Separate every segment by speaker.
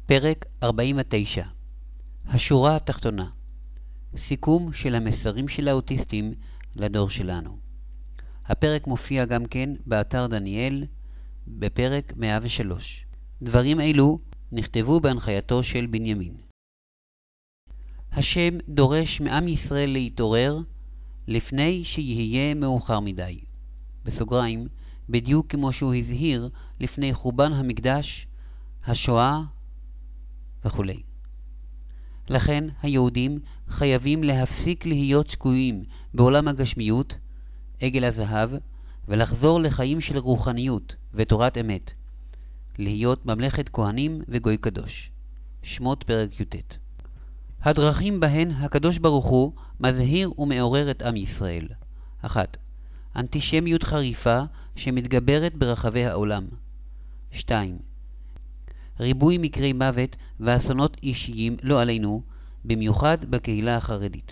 Speaker 1: פרק 49. השורה התחתונה. סיכום של המסרים של האוטיסטים לדור שלנו. הפרק מופיע גם כן באתר דניאל בפרק 103. דברים אלו נכתבו בהנחייתו של בנימין. השם דורש מעם ישראל להתעורר לפני שיהיה מאוחר מדי. בסוגריים, בדיוק כמו שהוא הזהיר לפני חורבן המקדש, השואה וכו'. לכן היהודים חייבים להפסיק להיות שקועים בעולם הגשמיות, עגל הזהב, ולחזור לחיים של רוחניות ותורת אמת, להיות ממלכת כהנים וגוי קדוש. שמות פרק י"ט. הדרכים בהן הקדוש ברוך הוא מזהיר ומעורר את עם ישראל. 1. אנטישמיות חריפה שמתגברת ברחבי העולם. 2. ריבוי מקרי מוות ואסונות אישיים לא עלינו, במיוחד בקהילה החרדית.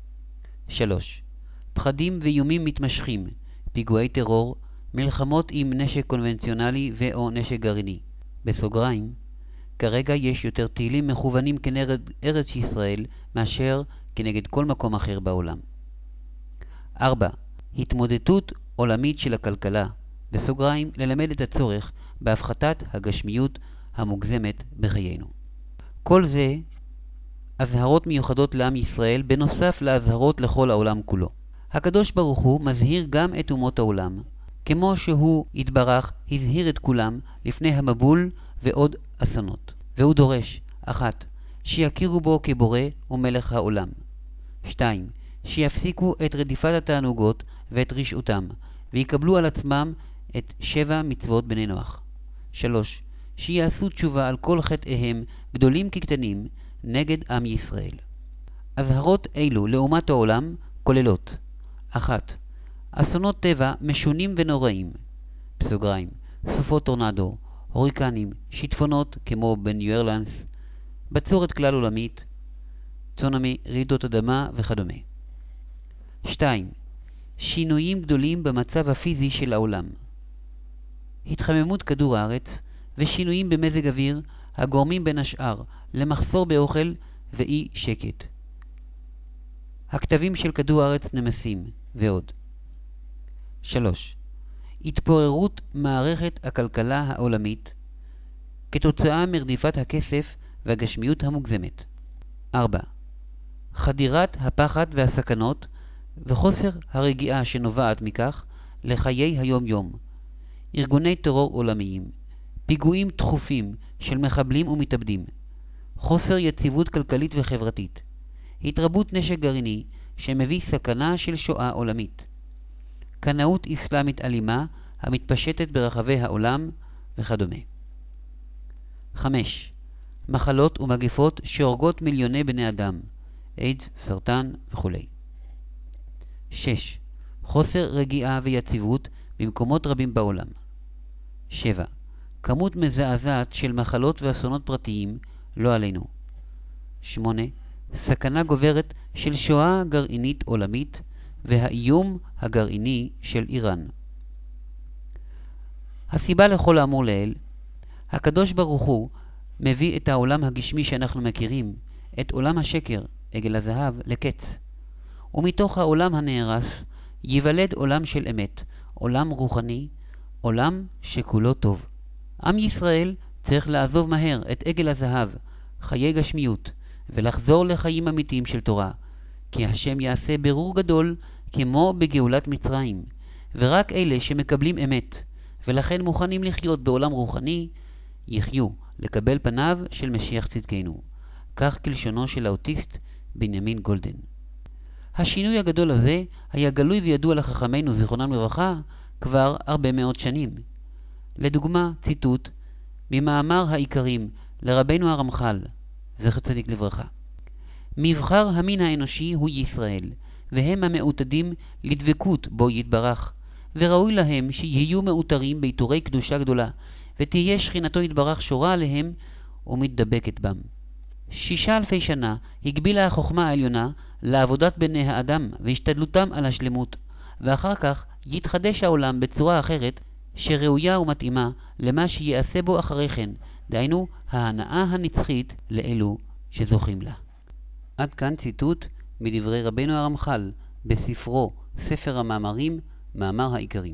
Speaker 1: 3. פחדים ואיומים מתמשכים, פיגועי טרור, מלחמות עם נשק קונבנציונלי ו/או נשק גרעיני. בסוגריים, כרגע יש יותר טילים מכוונים כנגד ארץ ישראל מאשר כנגד כל מקום אחר בעולם. 4. התמודדות עולמית של הכלכלה, בסוגריים, ללמד את הצורך בהפחתת הגשמיות המוגזמת בחיינו. כל זה הזהרות מיוחדות לעם ישראל בנוסף להזהרות לכל העולם כולו. הקדוש ברוך הוא מזהיר גם את אומות העולם, כמו שהוא יתברך הזהיר את כולם לפני המבול ועוד אסונות. והוא דורש: 1. שיכירו בו כבורא ומלך העולם. 2. שיפסיקו את רדיפת התענוגות ואת רשעותם, ויקבלו על עצמם את 7 מצוות בני נוח. 3. שיעשו תשובה על כל חטאיהם, גדולים כקטנים, נגד עם ישראל. הזהרות אלו לאומת העולם כוללות: 1. אסונות טבע משונים ונוראים, בסוגריים, סופות טורנדו, הוריקנים, שיטפונות כמו בניו אורלינס, בצורת כלל עולמית, צונאמי, רעידות אדמה וכדומה. 2. שינויים גדולים במצב הפיזי של העולם, התחממות כדור הארץ ושינויים במזג אוויר הגורמים בין השאר למחסור באוכל ואי שקט. הכתבים של כדור הארץ נמסים ועוד. 3. התפוררות מערכת הכלכלה העולמית כתוצאה מרדיפת הכסף והגשמיות המוגזמת. 4. חדירת הפחד והסכנות וחוסר הרגיעה שנובעת מכך לחיי היום-יום, ארגוני טרור עולמיים, פיגועים תכופים של מחבלים ומתאבדים, חוסר יציבות כלכלית וחברתית, התרבות נשק גרעיני שמביא סכנה של שואה עולמית, קנאות אסלאמית אלימה המתפשטת ברחבי העולם וכדומה. 5. מחלות ומגפות שהורגות מיליוני בני אדם, איידס, סרטן וכו'. 6. חוסר רגיעה ויציבות במקומות רבים בעולם. 7. כמות מזעזעת של מחלות ואסונות פרטיים לא עלינו. 8. סכנה גוברת של שואה גרעינית עולמית והאיום הגרעיני של איראן. הסיבה לכל האמור לעיל, הקדוש ברוך הוא מביא את העולם הגשמי שאנחנו מכירים, את עולם השקר, עגל הזהב, לקץ. ומתוך העולם הנהרס ייוולד עולם של אמת, עולם רוחני, עולם שכולו טוב. עם ישראל צריך לעזוב מהר את עגל הזהב, חיי גשמיות, ולחזור לחיים אמיתיים של תורה, כי השם יעשה ברור גדול כמו בגאולת מצרים, ורק אלה שמקבלים אמת, ולכן מוכנים לחיות בעולם רוחני, יחיו לקבל פניו של משיח צדקנו. כך כלשונו של האוטיסט בנימין גולדן. השינוי הגדול הזה היה גלוי וידוע לחכמינו זיכרונם לברכה כבר הרבה מאוד שנים. לדוגמה, ציטוט ממאמר העיקרים לרבנו הרמח"ל, זכר צדיק לברכה: מבחר המין האנושי הוא ישראל, והם המעוטדים לדבקות בו יתברך, וראוי להם שיהיו מאותרים בעיטורי קדושה גדולה, ותהיה שכינתו יתברך שורה עליהם ומתדבקת בם. 6,000 שנה הגבילה החוכמה העליונה לעבודת בני האדם והשתדלותם על השלמות, ואחר כך יתחדש העולם בצורה אחרת שראויה ומתאימה למה שיעשה בו אחרי כן, דהיינו ההנאה הנצחית לאלו שזוכים לה. עד כאן ציטוט מדברי רבנו הרמח"ל בספרו ספר המאמרים, מאמר העיקרים.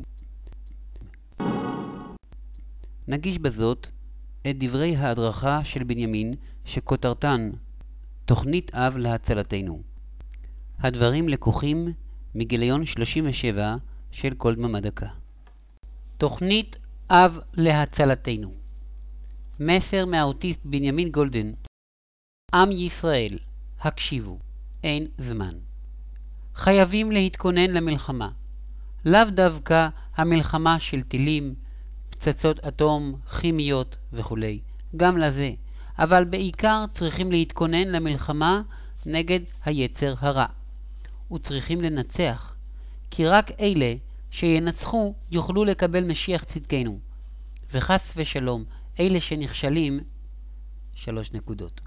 Speaker 1: נגיש בזאת את דברי ההדרכה של בנימין שכותרתן תוכנית אב להצלתנו. הדברים לקוחים מגיליון 37 של כל דממה דקה. תוכנית אב להצלתנו. מסר מהאוטיסט בנימין גולדן. עם ישראל, הקשיבו, אין זמן. חייבים להתכונן למלחמה. לאו דווקא המלחמה של טילים, פצצות אטום, כימיות וכו'. גם לזה. אבל בעיקר צריכים להתכונן למלחמה נגד היצר הרע. וצריכים לנצח. כי רק אלה שינצחו יוכלו לקבל משיח צדקנו. וחס ושלום, אלה שנכשלים, 3 נקודות.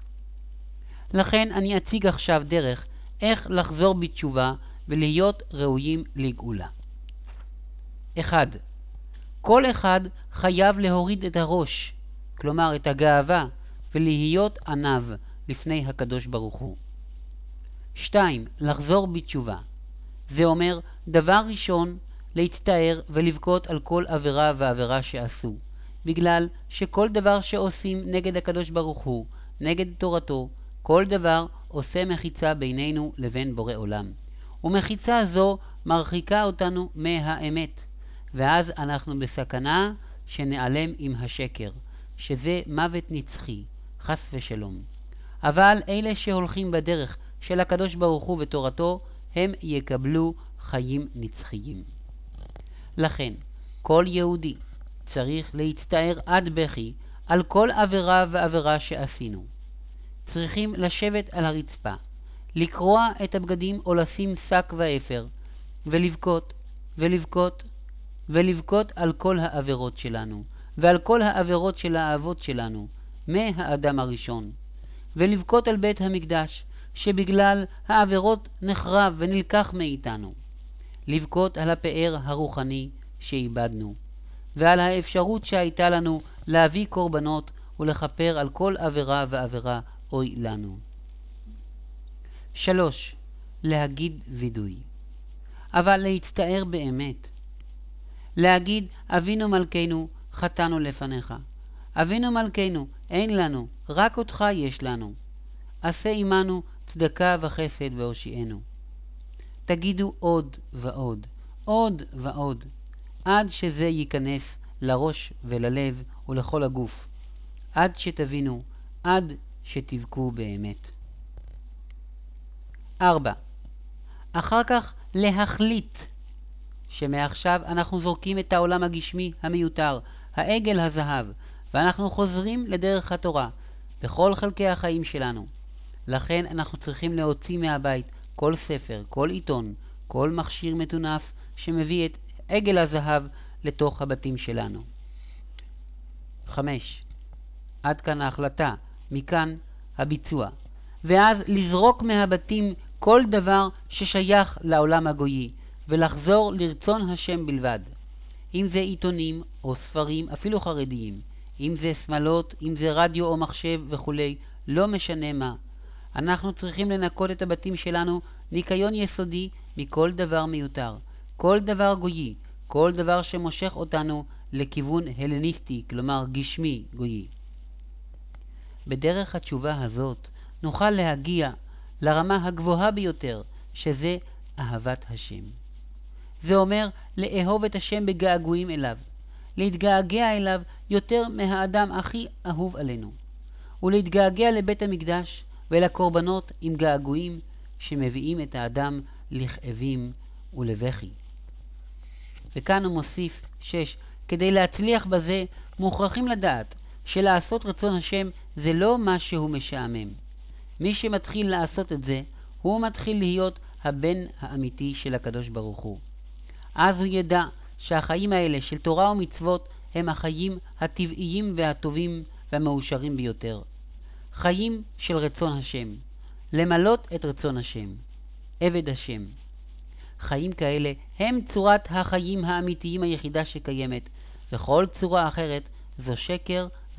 Speaker 1: לכן אני אציג עכשיו דרך איך לחזור בתשובה ולהיות ראויים לגאולה. 1. כל אחד חייב להוריד את הראש, כלומר את הגאווה, ולהיות עניו לפני הקדוש ברוך הוא. 2. לחזור בתשובה. זה אומר, דבר ראשון, להצטער ולבכות על כל עבירה ועבירה שעשו, בגלל שכל דבר שעושים נגד הקדוש ברוך הוא, נגד תורתו, כל דבר עושה מחיצה בינינו לבין בורא עולם. ומחיצה זו מרחיקה אותנו מהאמת, ואז אנחנו בסכנה שנעלם עם השקר, שזה מוות נצחי, חס ושלום. אבל אלה שהולכים בדרך של הקדוש ברוך הוא ותורתו, הם יקבלו חיים נצחיים. לכן, כל יהודי צריך להצטער עד בכי על כל עבירה ועבירה שעשינו. צריכים לשבת על הרצפה, לקרוע את הבגדים או לשים שק ואפר, ולבכות, ולבכות, ולבכות על כל העבירות שלנו, ועל כל העבירות של האבות שלנו, מהאדם הראשון. ולבכות על בית המקדש, שבגלל העבירות נחרב ונלקח מאיתנו. לבכות על הפאר הרוחני שאיבדנו, ועל האפשרות שהייתה לנו להביא קורבנות ולכפר על כל עבירה ועבירה אוי לנו. 3. להגיד וידוי. אבל להצטער באמת. להגיד, אבינו מלכנו, חטאנו לפניך. אבינו מלכנו, אין לנו, רק אותך יש לנו. עשה עמנו צדקה וחסד והושיענו. תגידו עוד ועוד, עוד ועוד, עד שזה ייכנס לראש וללב ולכל הגוף, עד שתבינו, עד שתבכו באמת. 4. אחר כך להחליט שמעכשיו אנחנו זורקים את העולם הגשמי המיותר, העגל הזהב, ואנחנו חוזרים לדרך התורה בכל חלקי החיים שלנו. לכן אנחנו צריכים להוציא מהבית כל ספר, כל עיתון, כל מכשיר מטונף שמביא את עגל הזהב לתוך הבתים שלנו. 5. עד כאן ההחלטה, מכאן הביצוע. ואז לזרוק מהבתים כל דבר ששייך לעולם הגויי, ולחזור לרצון השם בלבד. אם זה עיתונים או ספרים, אפילו חרדיים, אם זה שמלות, אם זה רדיו או מחשב וכו', לא משנה מה. אנחנו צריכים לנקות את הבתים שלנו ניקיון יסודי מכל דבר מיותר, כל דבר גויי, כל דבר שמושך אותנו לכיוון הלניסטי, כלומר גשמי גויי. בדרך התשובה הזאת נוכל להגיע לרמה הגבוהה ביותר, שזה אהבת השם. זה אומר לאהוב את השם בגעגועים אליו, להתגעגע אליו יותר מהאדם הכי אהוב עלינו, ולהתגעגע לבית המקדש ולקורבנות עם געגועים שמביאים את האדם לכאבים ולבכי. וכאן הוא מוסיף 6. כדי להצליח בזה מוכרחים לדעת שלעשות רצון השם זה לא משהו משעמם. מי שמתחיל לעשות את זה, הוא מתחיל להיות הבן האמיתי של הקדוש ברוך הוא. אז הוא ידע שהחיים האלה של תורה ומצוות הם החיים הטבעיים והטובים והמאושרים ביותר. חיים של רצון השם, למלות את רצון השם, עבד השם. חיים כאלה הם צורת החיים האמיתיים היחידה שקיימת, וכל צורה אחרת זו שקר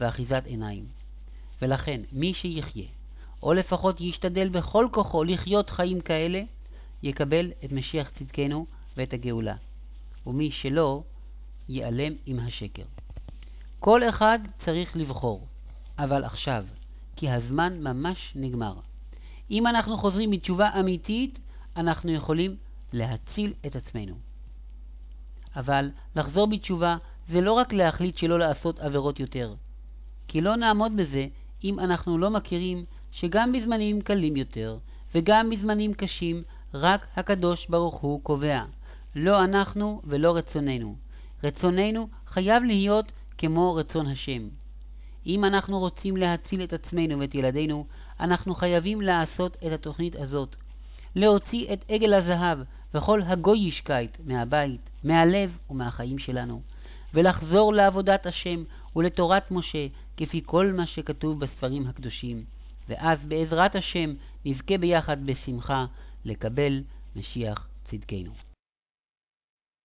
Speaker 1: ואחיזת עיניים. ולכן מי שיחיה, או לפחות ישתדל בכל כוחו לחיות חיים כאלה, יקבל את משיח צדקנו ואת הגאולה. ומי שלא, ייעלם עם השקר. כל אחד צריך לבחור, אבל עכשיו, כי הזמן ממש נגמר. אם אנחנו חוזרים בתשובה אמיתית, אנחנו יכולים להציל את עצמנו. אבל לחזור בתשובה זה לא רק להחליט שלא לעשות עבירות יותר, כי לא נעמוד בזה אם אנחנו לא מכירים שגם בזמנים קלים יותר וגם בזמנים קשים רק הקדוש ברוך הוא קובע, לא אנחנו ולא רצוננו. רצוננו חייב להיות כמו רצון השם. אם אנחנו רוצים להציל את עצמנו ואת ילדינו, אנחנו חייבים לעשות את התוכנית הזאת, להוציא את עגל הזהב וכל הגוישקייט מהבית, מהלב ומהחיים שלנו, ולחזור לעבודת השם ולתורת משה כפי כל מה שכתוב בספרים הקדושים, ואז בעזרת השם נזכה ביחד בשמחה לקבל משיח צדקנו.